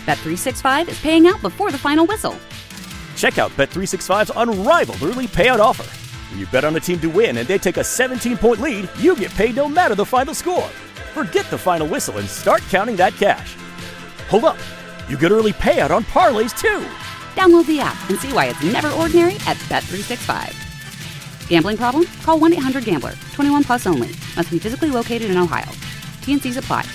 Bet365 is paying out before the final whistle. Check out Bet365's unrivaled early payout offer. When you bet on a team to win and they take a 17-point lead, you get paid no matter the final score. Forget the final whistle and start counting that cash. Hold up. You get early payout on parlays, too. Download the app and see why it's never ordinary at Bet365. Gambling problem? Call 1-800-GAMBLER. 21 plus only. Must be physically located in Ohio. T&Cs apply.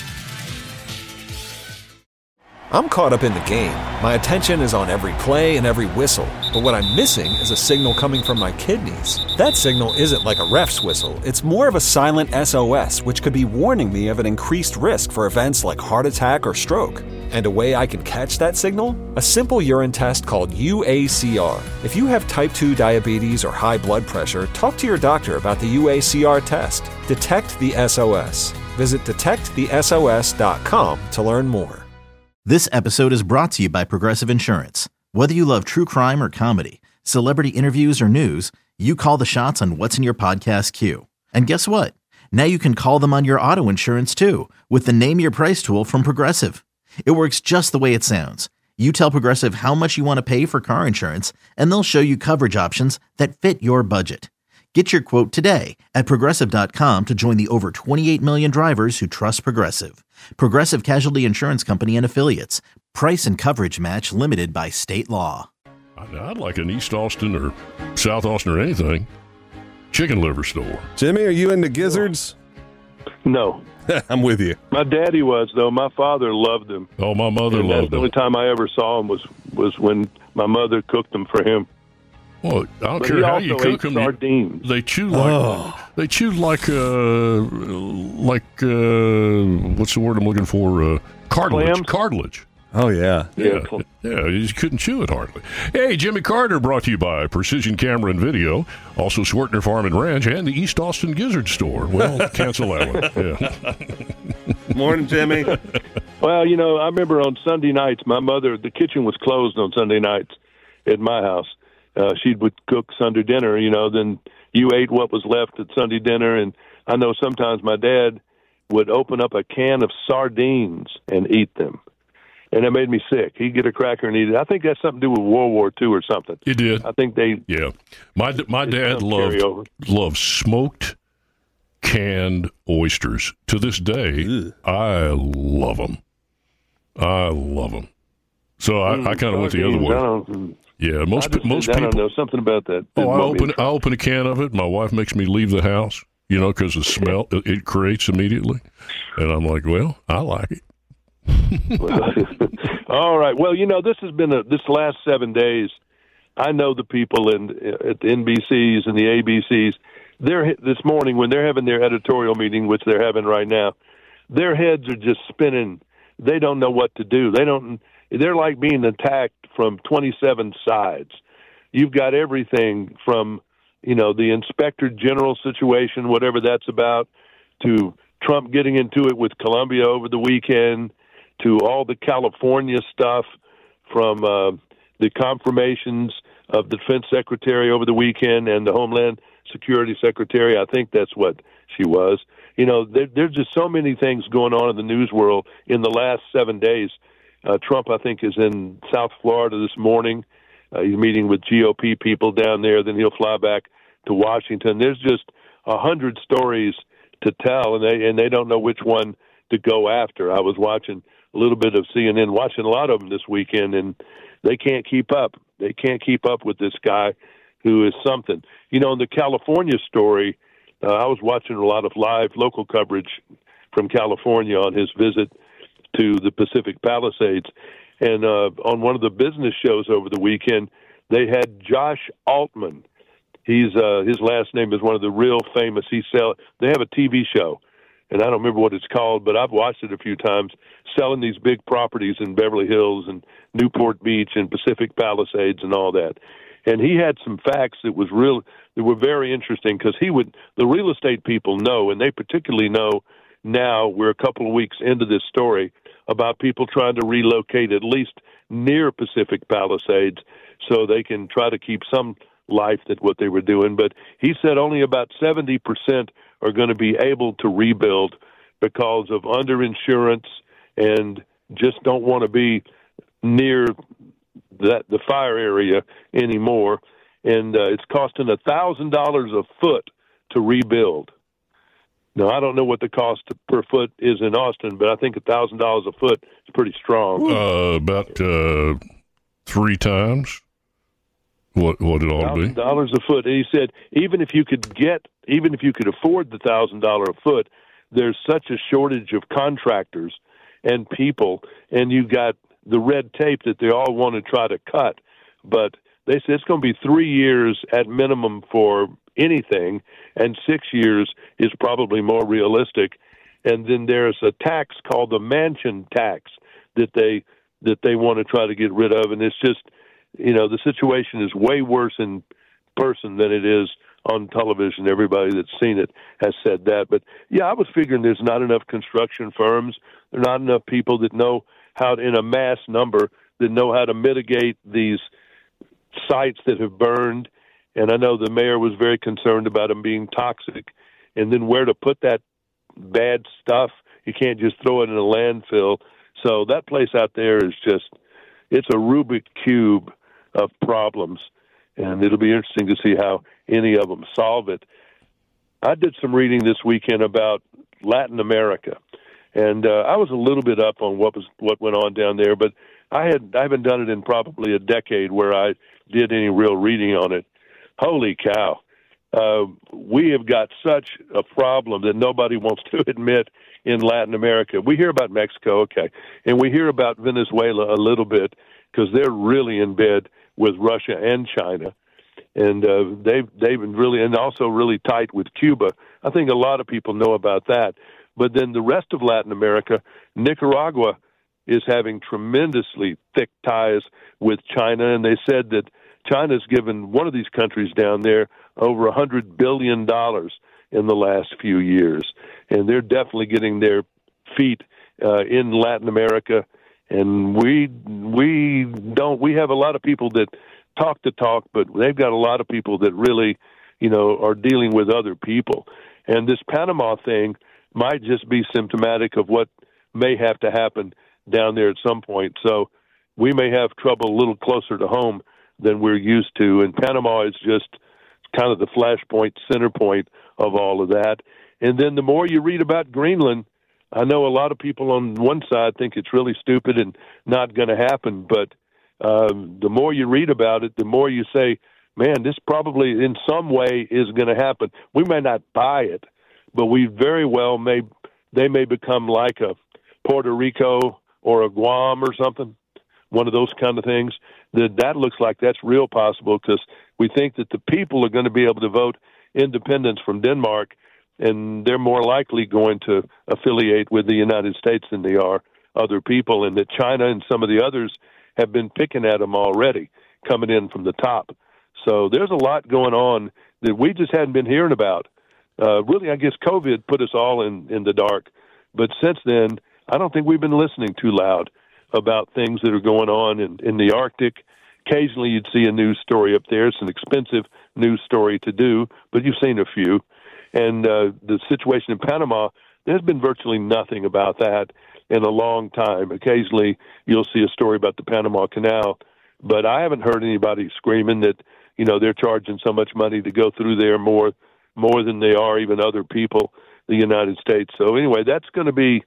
I'm caught up in the game. My attention is on every play and every whistle. But what I'm missing is a signal coming from my kidneys. That signal isn't like a ref's whistle. It's more of a silent SOS, which could be warning me of an increased risk for events like heart attack or stroke. And a way I can catch that signal? A simple urine test called UACR. If you have type 2 diabetes or high blood pressure, talk to your doctor about the UACR test. Detect the SOS. Visit detectthesos.com to learn more. This episode is brought to you by Progressive Insurance. Whether you love true crime or comedy, celebrity interviews or news, you call the shots on what's in your podcast queue. And guess what? Now you can call them on your auto insurance too with the Name Your Price tool from Progressive. It works just the way it sounds. You tell Progressive how much you want to pay for car insurance, and they'll show you coverage options that fit your budget. Get your quote today at Progressive.com to join the over 28 million drivers who trust Progressive. Progressive Casualty Insurance Company and Affiliates. Price and coverage match limited by state law. I'd like an East Austin or South Austin or anything. Chicken liver store. Jimmy, are you into gizzards? No. I'm with you. My daddy was, though. My father loved them. Oh, my mother loved them. The only time I ever saw them was when my mother cooked them for him. Well, I don't care how you cook them. Sardines. They chew like what's the word I'm looking for? Cartilage. Clams? Cartilage. Oh, yeah. Yeah, you just couldn't chew it hardly. Hey, Jimmy Carter brought to you by Precision Camera and Video, also Swertner Farm and Ranch, and the East Austin Gizzard Store. Well, cancel that one. Yeah. Morning, Jimmy. Well, I remember on Sunday nights, my mother, the kitchen was closed on Sunday nights at my house. She would cook Sunday dinner, then you ate what was left at Sunday dinner. And I know sometimes my dad would open up a can of sardines and eat them. And it made me sick. He'd get a cracker and eat it. I think that's something to do with World War II or something. It did. I think they... Yeah. My dad loved smoked canned oysters. To this day, I love them. So I kind of went the other way. Yeah, most people. I don't know something about that. I open a can of it. My wife makes me leave the house, because the smell it creates immediately, and I'm like, well, I like it. All right. Well, this has been this last 7 days. I know the people at the NBCs and the ABCs. This morning when they're having their editorial meeting, which they're having right now, their heads are just spinning. They don't know what to do. They're like being attacked from 27 sides. You've got everything from, the Inspector General situation, whatever that's about, to Trump getting into it with Colombia over the weekend, to all the California stuff, from the confirmations of the Defense Secretary over the weekend and the Homeland Security Secretary. I think that's what she was. There's just so many things going on in the news world in the last 7 days. Trump, I think, is in South Florida this morning. He's meeting with GOP people down there. Then he'll fly back to Washington. There's just 100 stories to tell, and they don't know which one to go after. I was watching a little bit of CNN, watching a lot of them this weekend, and they can't keep up. They can't keep up with this guy who is something. In the California story, I was watching a lot of live local coverage from California on his visit to the Pacific Palisades. And on one of the business shows over the weekend, they had Josh Altman. He's his last name is one of the real famous. They have a TV show, and I don't remember what it's called, but I've watched it a few times, selling these big properties in Beverly Hills and Newport Beach and Pacific Palisades and all that. And he had some facts that were very interesting, because the real estate people know, and they particularly know now, we're a couple of weeks into this story, about people trying to relocate at least near Pacific Palisades so they can try to keep some life at what they were doing. But he said only about 70% are going to be able to rebuild because of underinsurance and just don't want to be near the fire area anymore, and it's costing $1,000 a foot to rebuild. Now, I don't know what the cost per foot is in Austin, but I think $1,000 a foot is pretty strong. About 3 times what it ought to be. $1,000 a foot. And he said even if you could afford the $1,000 a foot, there's such a shortage of contractors and people, and you got the red tape that they all want to try to cut. But they said it's going to be 3 years at minimum for anything, and 6 years is probably more realistic. And then there's a tax called the mansion tax that they want to try to get rid of. And it's just, the situation is way worse in person than it is on television. Everybody that's seen it has said that. But, yeah, I was figuring there's not enough construction firms. There are not enough people that know how, in a mass number, that know how to mitigate these sites that have burned. And I know the mayor was very concerned about them being toxic. And then where to put that bad stuff, you can't just throw it in a landfill. So that place out there is it's a Rubik's Cube of problems. And it'll be interesting to see how any of them solve it. I did some reading this weekend about Latin America. And I was a little bit up on what went on down there, but I haven't done it in probably a decade where I did any real reading on it. Holy cow. We have got such a problem that nobody wants to admit in Latin America. We hear about Mexico, okay, and we hear about Venezuela a little bit because they're really in bed with Russia and China, and they've been really, and also really tight with Cuba. I think a lot of people know about that. But then the rest of Latin America, Nicaragua is having tremendously thick ties with China, and they said that China's given one of these countries down there over $100 billion in the last few years. And they're definitely getting their feet in Latin America. And we have a lot of people that talk the talk, but they've got a lot of people that really, are dealing with other people. And this Panama thing might just be symptomatic of what may have to happen down there at some point. So we may have trouble a little closer to home than we're used to. And Panama is just kind of the flashpoint, center point of all of that. And then the more you read about Greenland, I know a lot of people on one side think it's really stupid and not going to happen. But the more you read about it, the more you say, man, this probably in some way is going to happen. We may not buy it, but we very well they may become like a Puerto Rico or a Guam or something, one of those kind of things. That looks like that's real possible because we think that the people are going to be able to vote independence from Denmark, and they're more likely going to affiliate with the United States than they are other people, and that China and some of the others have been picking at them already, coming in from the top. So there's a lot going on that we just hadn't been hearing about. Really, I guess COVID put us all in the dark. But since then, I don't think we've been listening too loud about things that are going on in the Arctic. Occasionally you'd see a news story up there. It's an expensive news story to do, but you've seen a few. And the situation in Panama, there's been virtually nothing about that in a long time. Occasionally you'll see a story about the Panama Canal, but I haven't heard anybody screaming that, they're charging so much money to go through there more than they are even other people, the United States. So anyway, that's going to be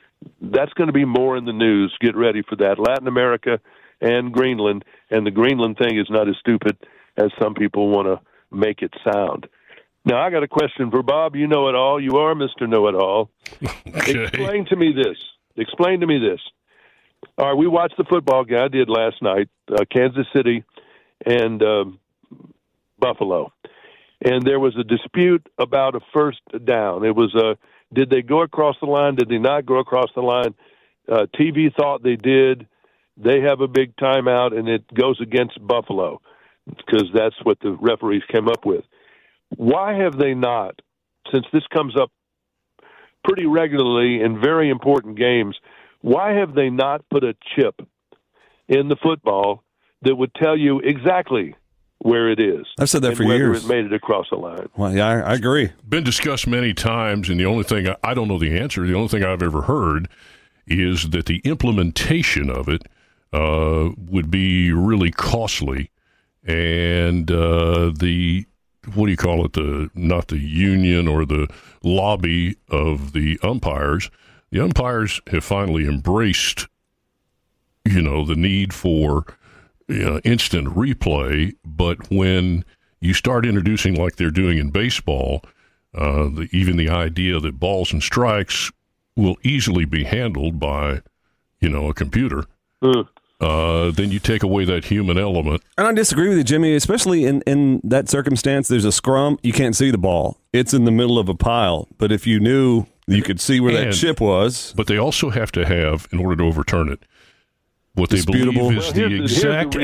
more in the news. Get ready for that. Latin America and Greenland, and the Greenland thing is not as stupid as some people want to make it sound. Now, I got a question for Bob. You know it all. You are Mr. Know-It-All. Okay. Explain to me this. All right, we watched the football game. I did last night, Kansas City and Buffalo. And there was a dispute about a first down. It was did they go across the line? Did they not go across the line? TV thought they did. They have a big timeout, and it goes against Buffalo because that's what the referees came up with. Why have they not, since this comes up pretty regularly in very important games, why have they not put a chip in the football that would tell you exactly where it is? I've said that for whether years. It made it across the line. Well, yeah, I agree. Been discussed many times, and the only thing I don't know the answer. The only thing I've ever heard is that the implementation of it would be really costly. And what do you call it? Not the union or the lobby of the umpires. The umpires have finally embraced, the need for instant replay. But when you start introducing, like they're doing in baseball, even the idea that balls and strikes will easily be handled by, a computer, then you take away that human element. And I disagree with you, Jimmy, especially in that circumstance. There's a scrum. You can't see the ball. It's in the middle of a pile. But if you knew, you could see where that chip was. But they also have to have, in order to overturn it, what they believe is the exact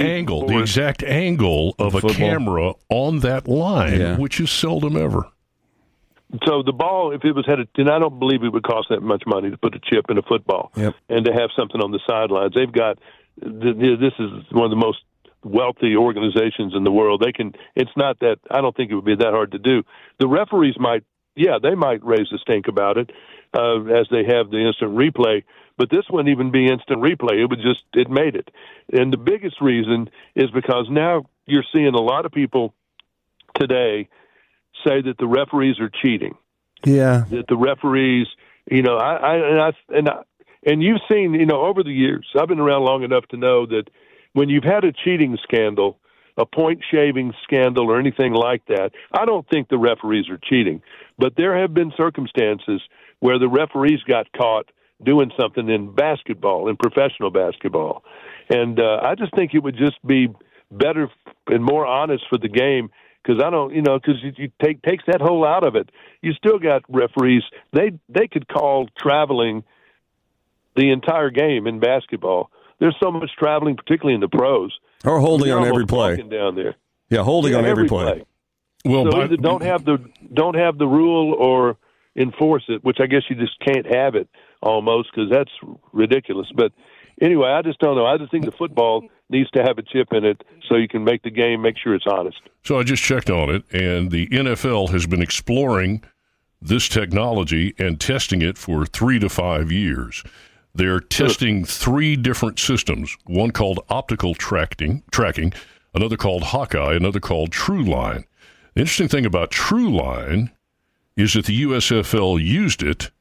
angle of a camera on that line, which is seldom ever. So the ball, if it was headed, and I don't believe it would cost that much money to put a chip in a football and to have something on the sidelines. They've got, this is one of the most wealthy organizations in the world. It's not that, I don't think it would be that hard to do. The referees might raise a stink about it as they have the instant replay, but this wouldn't even be instant replay. It made it. And the biggest reason is because now you're seeing a lot of people today say that the referees are cheating. Yeah. That the referees, and you've seen, over the years, I've been around long enough to know that when you've had a cheating scandal, a point shaving scandal or anything like that, I don't think the referees are cheating. But there have been circumstances where the referees got caught doing something in basketball, in professional basketball. And I just think it would just be better and more honest for the game. Because you takes that whole out of it. You still got referees. They could call traveling the entire game in basketball. There's so much traveling, particularly in the pros. Or holding on every play down there. Yeah, holding on every play. Well, so either don't have the rule or enforce it, which I guess you just can't have it almost because that's ridiculous. But anyway, I just don't know. I just think the football needs to have a chip in it so you can make the game, make sure it's honest. So I just checked on it, and the NFL has been exploring this technology and testing it for 3 to 5 years. They're testing 3 different systems, one called optical tracking, another called Hawkeye, another called TrueLine. The interesting thing about TrueLine is that the USFL used it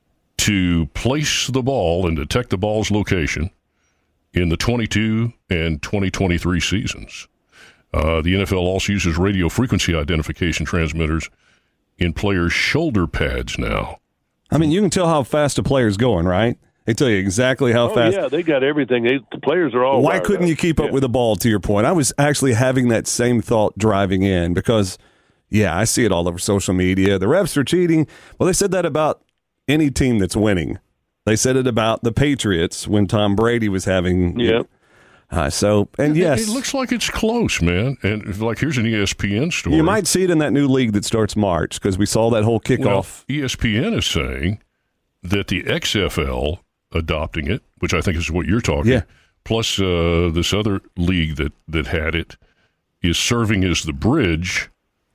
to place the ball and detect the ball's location in the 22 and 2023 seasons. The NFL also uses radio frequency identification transmitters in players' shoulder pads now. I mean, you can tell how fast a player's going, right? They tell you exactly how fast. Yeah, they got everything. The players are all. Why couldn't you keep up with the ball, to your point? I was actually having that same thought driving in because, I see it all over social media. The refs are cheating. Well, they said that about any team that's winning. They said it about the Patriots when Tom Brady was having. Yeah. Yes. It looks like it's close, man. And here's an ESPN story. You might see it in that new league that starts March because we saw that whole kickoff. Well, ESPN is saying that the XFL adopting it, which I think is what you're talking, plus this other league that had it, is serving as the bridge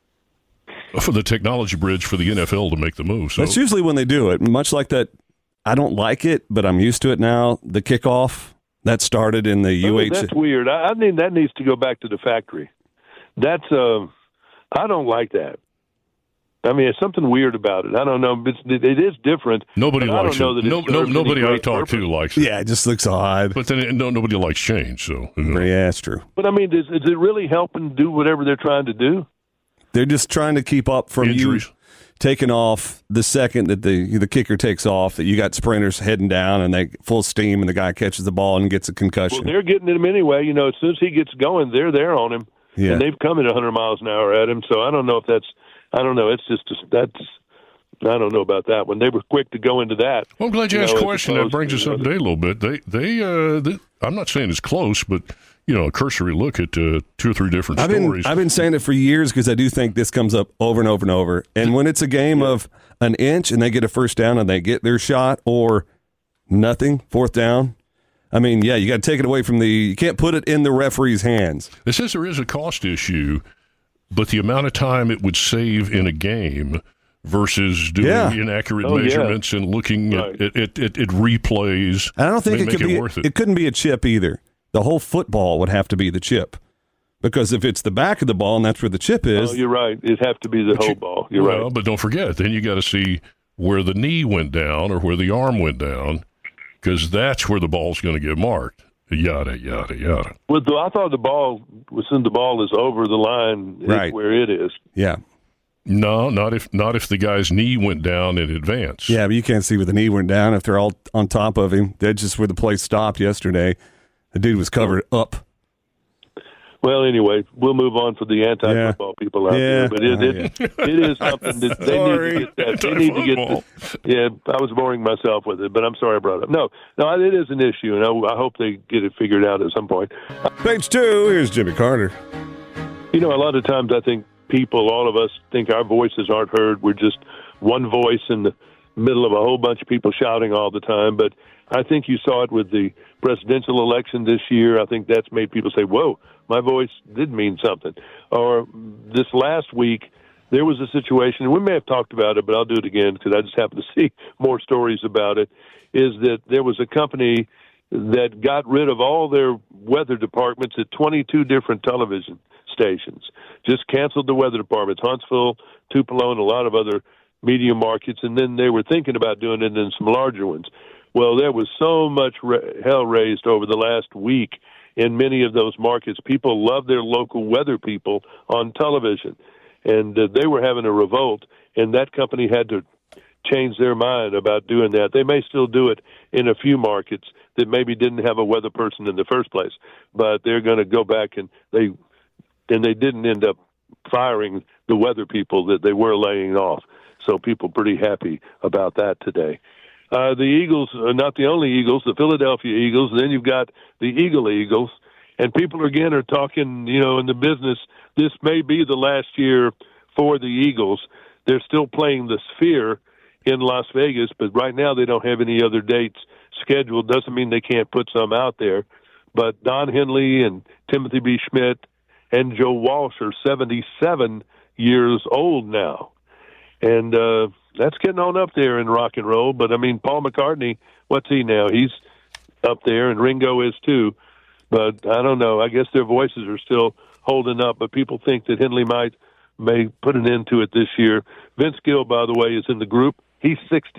for the technology bridge for the NFL to make the move. So that's usually when they do it. Much like that, I don't like it, but I'm used to it now. The kickoff that started in the UH. That's weird. I mean, that needs to go back to the factory. That's I don't like that. I mean, it's something weird about it. I don't know. It is different. Nobody likes it. Nobody I talk to likes it. Yeah, it just looks odd. But then nobody likes change. So yeah, that's true. But I mean, is it really helping do whatever they're trying to do? They're just trying to keep up from injuries. You taking off the second that the kicker takes off, that you got sprinters heading down and they full steam and the guy catches the ball and gets a concussion. Well, they're getting him anyway. As soon as he gets going, they're there on him. Yeah. And they've come at 100 miles an hour at him. So I don't know if that's – I don't know. It's just I don't know about that one. They were quick to go into that. Well, I'm glad you asked a question. That brings us up to date a little bit. They I'm not saying it's close, but – a cursory look at 2 or 3 different stories. I've been saying it for years because I do think this comes up over and over and over. And when it's a game of an inch and they get a first down and they get their shot or nothing, 4th down, I mean, you got to take it away from you can't put it in the referee's hands. It says there is a cost issue, but the amount of time it would save in a game versus doing inaccurate measurements and looking at replays. And I don't think it could be worth it. It couldn't be a chip either. The whole football would have to be the chip. Because if it's the back of the ball and that's where the chip is. Oh, you're right. It'd have to be the whole ball. You're right. But don't forget, then you got to see where the knee went down or where the arm went down, because that's where the ball's going to get marked. Yada, yada, yada. Well, I thought the ball is over the line, right where it is. Yeah. No, not if the guy's knee went down in advance. Yeah, but you can't see where the knee went down if they're all on top of him. That's just where the play stopped yesterday. The dude was covered up. Well, anyway, we'll move on for the anti-football people out there. But it is something that they need to get that. They need to get this. Yeah, I was boring myself with it, but I'm sorry I brought it up. No, it is an issue, and I hope they get it figured out at some point. Page 2, here's Jimmy Carter. A lot of times I think all of us think our voices aren't heard. We're just one voice in the middle of a whole bunch of people shouting all the time. But I think you saw it with the presidential election this year. I think that's made people say, whoa, my voice did mean something. Or this last week, there was a situation, and we may have talked about it, but I'll do it again because I just happen to see more stories about it, is that there was a company that got rid of all their weather departments at 22 different television stations, just canceled the weather departments, Huntsville, Tupelo, and a lot of other media markets, and then they were thinking about doing it in some larger ones. Well, there was so much hell raised over the last week in many of those markets. People love their local weather people on television, and they were having a revolt, and that company had to change their mind about doing that. They may still do it in a few markets that maybe didn't have a weather person in the first place, but they're going to go back, and they didn't end up firing the weather people that they were laying off. So people pretty happy about that today. The Eagles are not the only Eagles, the Philadelphia Eagles, and then you've got the Eagles, and people again are talking, in the business, this may be the last year for the Eagles. They're still playing the Sphere in Las Vegas, but right now they don't have any other dates scheduled. Doesn't mean they can't put some out there. But Don Henley and Timothy B. Schmidt and Joe Walsh are 77 years old now. And that's getting on up there in rock and roll. But, Paul McCartney, what's he now? He's up there, and Ringo is too. But I don't know. I guess their voices are still holding up. But people think that Henley may put an end to it this year. Vince Gill, by the way, is in the group. He's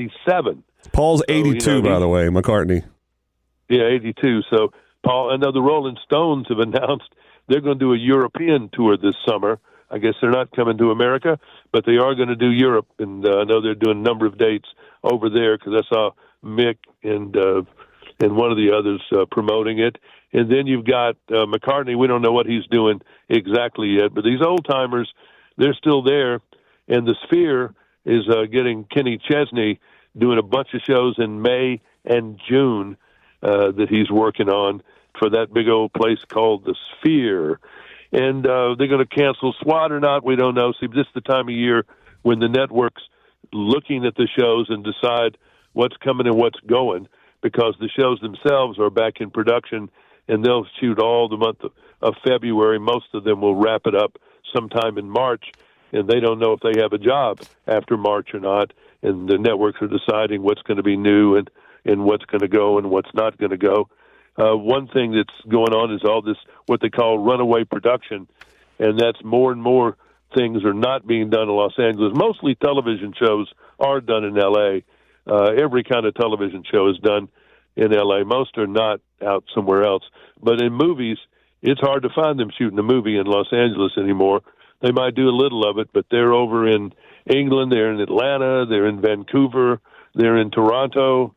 67. Paul's 82, by the way, McCartney. Yeah, 82. So, Paul, I know the Rolling Stones have announced they're going to do a European tour this summer. I guess they're not coming to America, but they are going to do Europe, and I know they're doing a number of dates over there because I saw Mick and one of the others promoting it. And then you've got McCartney. We don't know what he's doing exactly yet, but these old-timers, they're still there, and the Sphere is getting Kenny Chesney doing a bunch of shows in May and June that he's working on for that big old place called the Sphere. And they're going to cancel SWAT or not, we don't know. See, this is the time of year when the network's looking at the shows and decide what's coming and what's going, because the shows themselves are back in production, and they'll shoot all the month of February. Most of them will wrap it up sometime in March, and they don't know if they have a job after March or not, and the networks are deciding what's going to be new and what's going to go and what's not going to go. One thing that's going on is all this, what they call runaway production, and that's more and more things are not being done in Los Angeles. Mostly television shows are done in L.A. Every kind of television show is done in L.A. Most are not out somewhere else. But in movies, it's hard to find them shooting a movie in Los Angeles anymore. They might do a little of it, but they're over in England, they're in Atlanta, they're in Vancouver, they're in Toronto,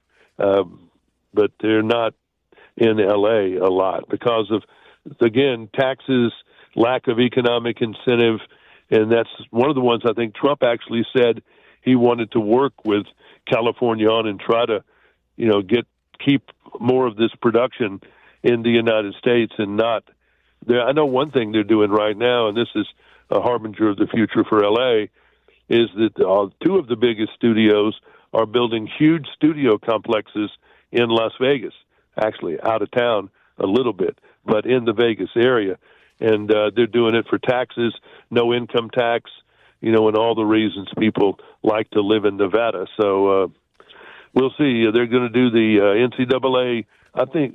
but they're not in L.A. a lot because of, again, taxes, lack of economic incentive, and that's one of the ones I think Trump actually said he wanted to work with California on and try to, keep more of this production in the United States and not there. I know one thing they're doing right now, and this is a harbinger of the future for L.A., is that two of the biggest studios are building huge studio complexes in Las Vegas, actually out of town a little bit, but in the Vegas area. And they're doing it for taxes, no income tax, and all the reasons people like to live in Nevada. So we'll see. They're going to do the NCAA. I think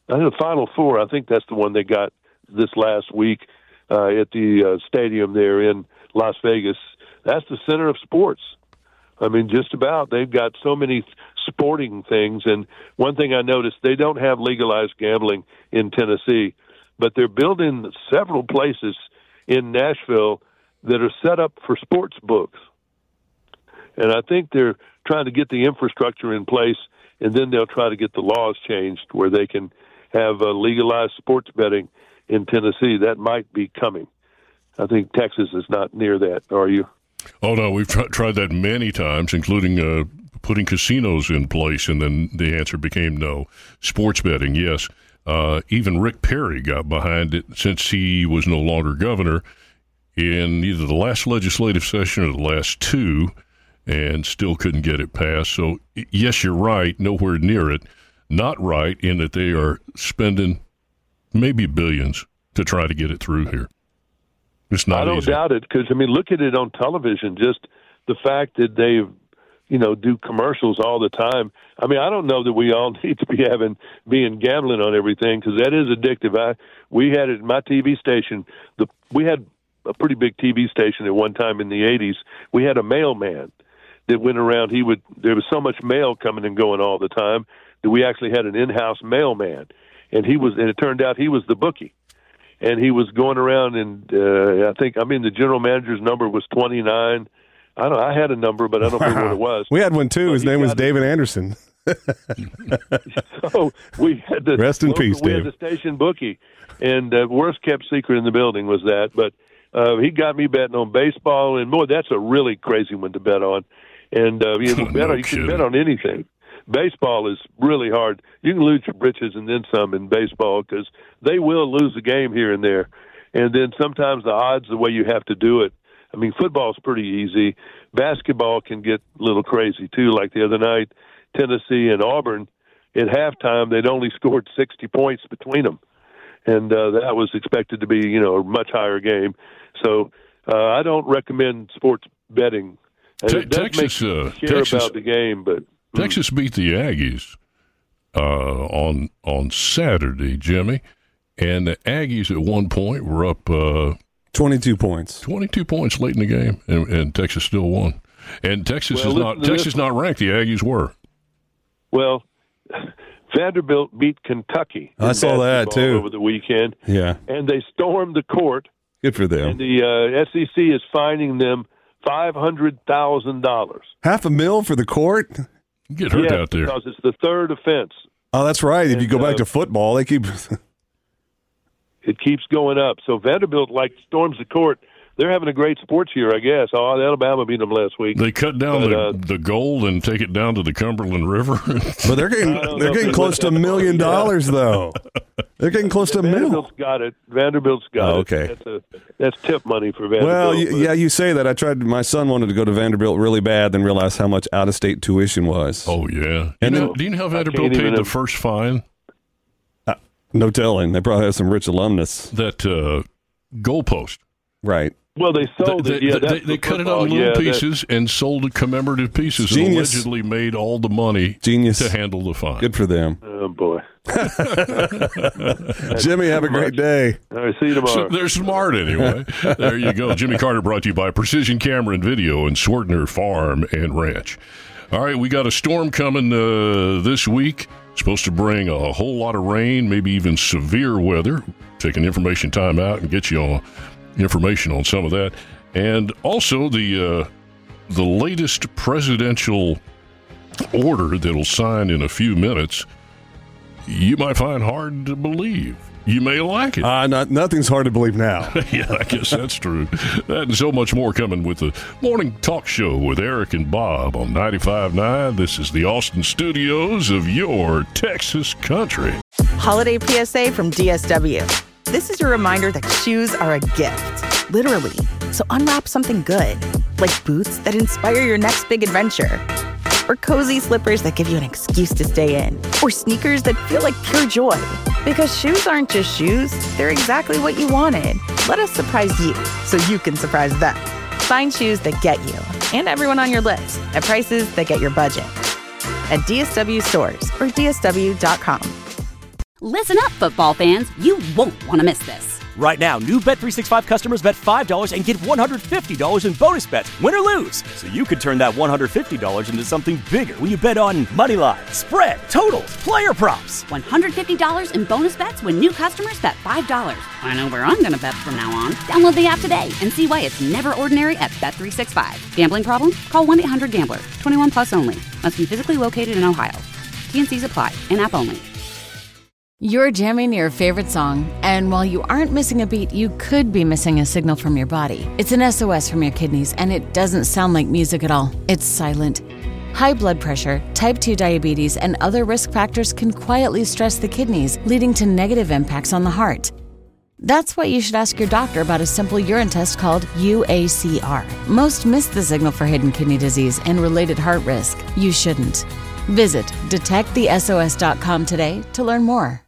I think the Final Four, I think that's the one they got this last week at the stadium there in Las Vegas. That's the center of sports. I mean, just about. They've got so many sporting things. And one thing I noticed, they don't have legalized gambling in Tennessee, but they're building several places in Nashville that are set up for sports books. And I think they're trying to get the infrastructure in place, and then they'll try to get the laws changed where they can have legalized sports betting in Tennessee. That might be coming. I think Texas is not near that. Are you? Oh, no, we've tried that many times, including putting casinos in place, and then the answer became no. Sports betting, yes. Even Rick Perry got behind it since he was no longer governor in either the last legislative session or the last two, and still couldn't get it passed. So, yes, you're right, nowhere near it. Not right in that they are spending maybe billions to try to get it through here. It's not I don't easy. doubt it, because, I mean, look at it on television, just the fact that they, do commercials all the time. I mean, I don't know that we all need to being gambling on everything, because that is addictive. We had it in my TV station. We had a pretty big TV station at one time in the 80s. We had a mailman that went around. There was so much mail coming and going all the time that we actually had an in-house mailman, and it turned out he was the bookie. And he was going around, and the general manager's number was 29. I had a number, but I don't remember what it was. We had one too. His name was David Anderson. So we had the rest in peace, we Dave. had the station bookie, and worst kept secret in the building was that. But he got me betting on baseball, and boy, that's a really crazy one to bet on. And you can bet on anything. Baseball is really hard. You can lose your britches and then some in baseball, because they will lose a game here and there. And then sometimes the odds, the way you have to do it. I mean, football's pretty easy. Basketball can get a little crazy, too. Like the other night, Tennessee and Auburn, at halftime, they'd only scored 60 points between them. And that was expected to be, a much higher game. So I don't recommend sports betting. And it does make you care about the game, but Texas beat the Aggies on Saturday, Jimmy, and the Aggies at one point were up 22 points. 22 points late in the game, and Texas still won. And Texas is not ranked. The Aggies were. Well, Vanderbilt beat Kentucky. I saw that too over the weekend. Yeah, and they stormed the court. Good for them. And the SEC is fining them $500,000. $500,000 for the court. Get hurt out there because it's the third offense. Oh, that's right. If you go back to football, they keep it keeps going up. So Vanderbilt storms the court. They're having a great sports year, I guess. Oh, Alabama beat them last week. They cut down the gold and take it down to the Cumberland River. But they're getting close to $1 million, though. They're getting close to $1 million. Vanderbilt's got it. Okay. That's tip money for Vanderbilt. Well, you say that. My son wanted to go to Vanderbilt really bad, then realized how much out-of-state tuition was. Oh, yeah. Do you know how Vanderbilt paid the first fine? No telling. They probably have some rich alumnus. That goalpost. Right. Well, they sold it. They cut it out in little pieces and sold it commemorative pieces. Genius. And allegedly made all the money to handle the fine. Good for them. Oh, boy. Jimmy, have a great day. All right, see you tomorrow. So they're smart anyway. There you go. Jimmy Carter brought to you by Precision Camera and Video and Swartner Farm and Ranch. All right, we got a storm coming this week. Supposed to bring a whole lot of rain, maybe even severe weather. Take an information time out and get you on information on some of that. And also the latest presidential order that'll sign in a few minutes, you might find hard to believe. You may like it. Nothing's hard to believe now. Yeah, I guess that's true. That and so much more coming with the Morning Talk Show with Eric and Bob on 95.9. This is the Austin studios of your Texas country. Holiday PSA from DSW. This is your reminder that shoes are a gift, literally. So unwrap something good, like boots that inspire your next big adventure, or cozy slippers that give you an excuse to stay in, or sneakers that feel like pure joy. Because shoes aren't just shoes, they're exactly what you wanted. Let us surprise you so you can surprise them. Find shoes that get you and everyone on your list at prices that get your budget at DSW stores or DSW.com. Listen up, football fans. You won't want to miss this. Right now, new Bet365 customers bet $5 and get $150 in bonus bets, win or lose. So you could turn that $150 into something bigger when you bet on money line, spread, totals, player props. $150 in bonus bets when new customers bet $5. I know where I'm going to bet from now on. Download the app today and see why it's never ordinary at Bet365. Gambling problem? Call 1-800-GAMBLER. 21 plus only. Must be physically located in Ohio. T&Cs apply. In-app only. You're jamming your favorite song, and while you aren't missing a beat, you could be missing a signal from your body. It's an SOS from your kidneys, and it doesn't sound like music at all. It's silent. High blood pressure, type 2 diabetes, and other risk factors can quietly stress the kidneys, leading to negative impacts on the heart. That's why you should ask your doctor about a simple urine test called UACR. Most miss the signal for hidden kidney disease and related heart risk. You shouldn't. Visit detectthesos.com today to learn more.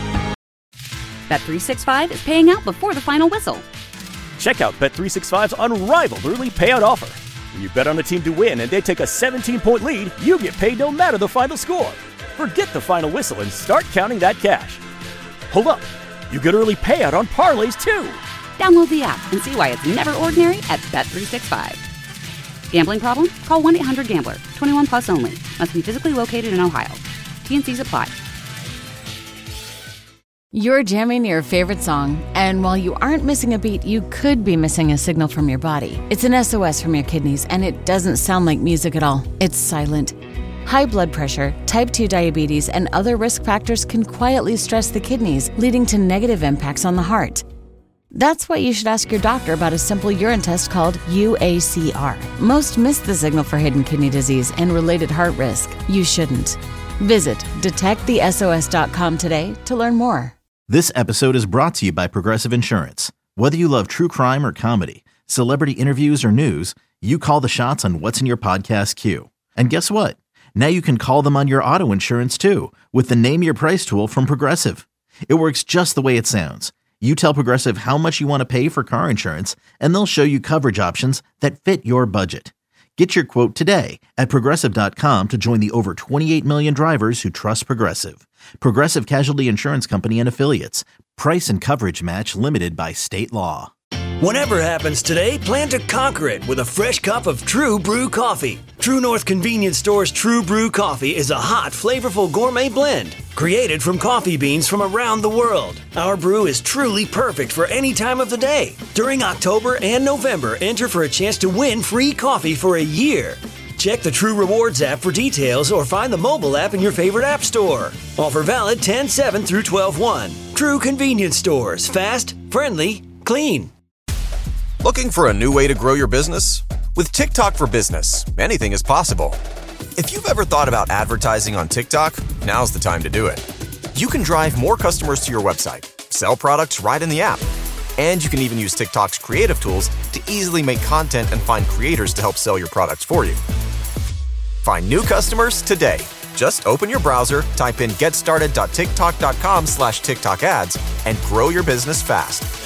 Bet365 is paying out before the final whistle. Check out Bet365's unrivaled early payout offer. When you bet on a team to win and they take a 17-point lead, you get paid no matter the final score. Forget the final whistle and start counting that cash. Hold up. You get early payout on parlays, too. Download the app and see why it's never ordinary at Bet365. Gambling problem? Call 1-800-GAMBLER. 21 plus only. Must be physically located in Ohio. T&Cs apply. You're jamming your favorite song, and while you aren't missing a beat, you could be missing a signal from your body. It's an SOS from your kidneys, and it doesn't sound like music at all. It's silent. High blood pressure, type 2 diabetes, and other risk factors can quietly stress the kidneys, leading to negative impacts on the heart. That's why you should ask your doctor about a simple urine test called UACR. Most miss the signal for hidden kidney disease and related heart risk. You shouldn't. Visit detectthesos.com today to learn more. This episode is brought to you by Progressive Insurance. Whether you love true crime or comedy, celebrity interviews or news, you call the shots on what's in your podcast queue. And guess what? Now you can call them on your auto insurance too with the Name Your Price tool from Progressive. It works just the way it sounds. You tell Progressive how much you want to pay for car insurance, and they'll show you coverage options that fit your budget. Get your quote today at Progressive.com to join the over 28 million drivers who trust Progressive. Progressive Casualty Insurance Company and Affiliates. Price and coverage match limited by state law. Whatever happens today, plan to conquer it with a fresh cup of True Brew coffee. True North Convenience Store's True Brew coffee is a hot, flavorful gourmet blend created from coffee beans from around the world. Our brew is truly perfect for any time of the day. During October and November, enter for a chance to win free coffee for a year. Check the True Rewards app for details or find the mobile app in your favorite app store. Offer valid 10/7 through 12/1. True Convenience Stores. Fast, friendly, clean. Looking for a new way to grow your business? With TikTok for Business, anything is possible. If you've ever thought about advertising on TikTok, now's the time to do it. You can drive more customers to your website, sell products right in the app, and you can even use TikTok's creative tools to easily make content and find creators to help sell your products for you. Find new customers today. Just open your browser, type in getstarted.tiktok.com/TikTok ads, and grow your business fast.